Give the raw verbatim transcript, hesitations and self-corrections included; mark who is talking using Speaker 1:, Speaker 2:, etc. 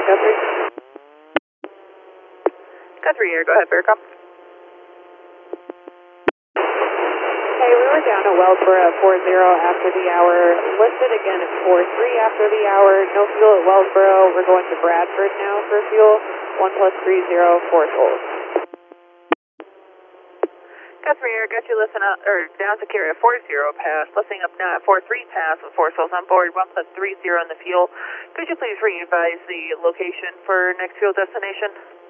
Speaker 1: Guthrie.
Speaker 2: Guthrie Air, go ahead, Bearcom.
Speaker 1: Hey, we were down at Wellsboro at four zero after the hour. Listed again at four three after the hour. No fuel at Wellsboro. We're going to Bradford now for fuel. one plus three zero, four souls.
Speaker 2: Guthrie Air, got you listen up, or down secure at four zero pass, listening up now at four three pass with four souls on board, one plus three zero in the fuel. Could you please re-advise the location for next fuel destination?